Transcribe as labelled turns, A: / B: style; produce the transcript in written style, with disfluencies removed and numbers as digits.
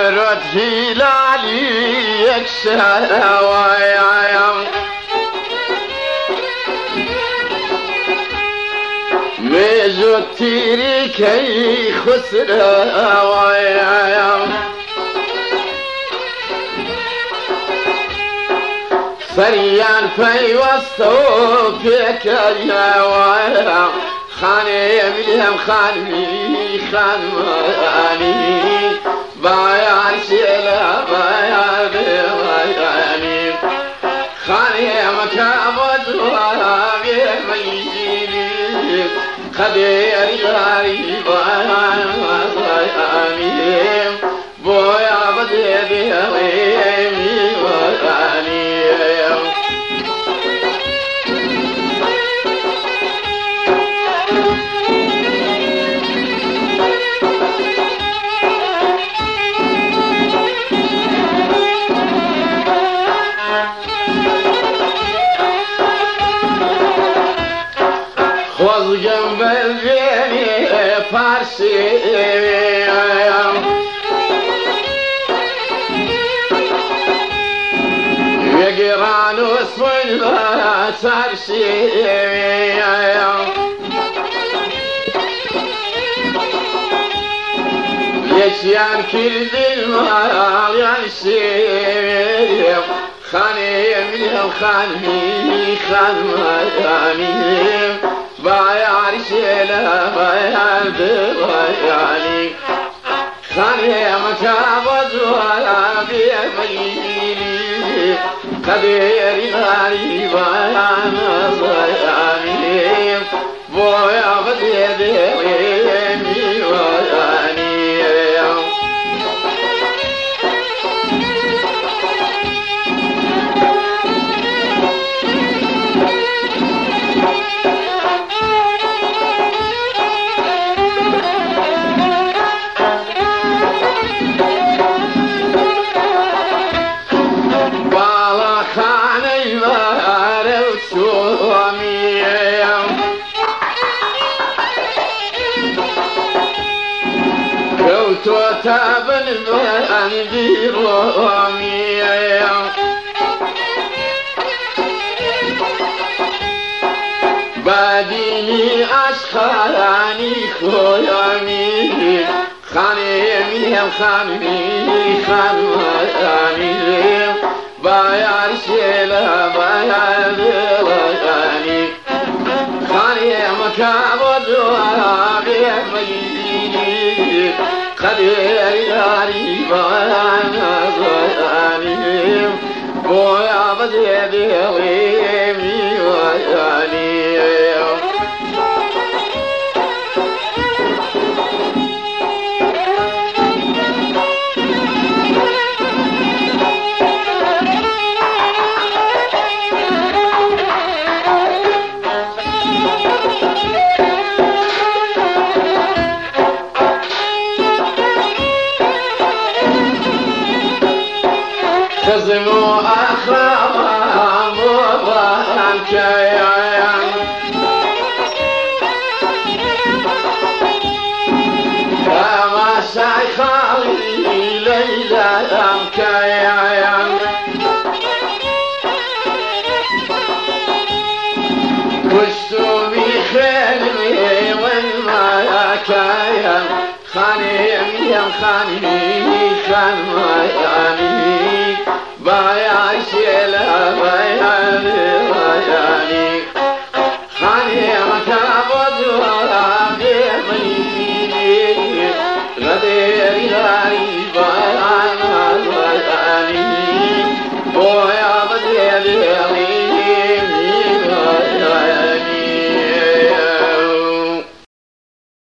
A: ورد هلالي يكسر ويايم ميزو تيري كي خسر ويايم سريان في وسطو فيك يا ويايم خاني يمليهم خاني خانماني بايان شيلا بايان باياني خاني مكابد وابي ميلي خدير غاري بايان باياني بويا بدي بيهيمي باياني خوز جنبل بینی پارسی وگران و اسمین و ترسی یکیان کردی مالیان سیم خانی میلیم خانی خانمانیم بايار شيلا بايار باياني خاني مكابد ولا بيميني خدير غاري بايان باياني بويا بدي بيمي باياني تابن بأندي رومي باديني أشخاراني خويامي خاني هم خاني خانماني بايار شيلا بايار باياني خاني مكابد وابي ميني خدير غاري بايان باياني بويا بدي بيمي باياني خزمو أخام وبانك يا كما شيخي ليلى أمك يا وشتو بخلمي والماك يا خاني يا خاني خان ماياني بايا شيلا بايا